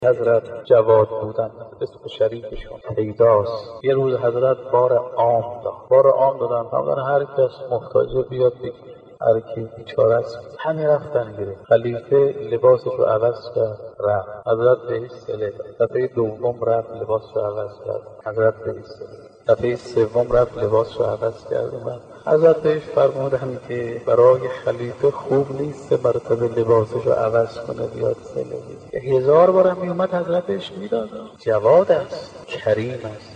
حضرت جواد بودن، اسم شریفشون پیداست. یه روز حضرت بار عام دادن، فرمودن هر کس محتاجه بیاد بگیره، هر کی بیچاره است. همه رفتن گیره. خلیفه لباسش رو عوض کرد رفت، حضرت بهش صله داد. دفعه دوم رفت لباسش رو عوض کرد، حضرت بهش صله داد. دفعه سوم رفت لباسش رو عوض کرد اومد. حضرت بهش فرمودن که برای خلیفه خوب نیست مرتبه لباسش رو عوض کنه بیاد صله بده. 1000 بار هم میومد حضرت بهش میداد. جواد است، کریم است.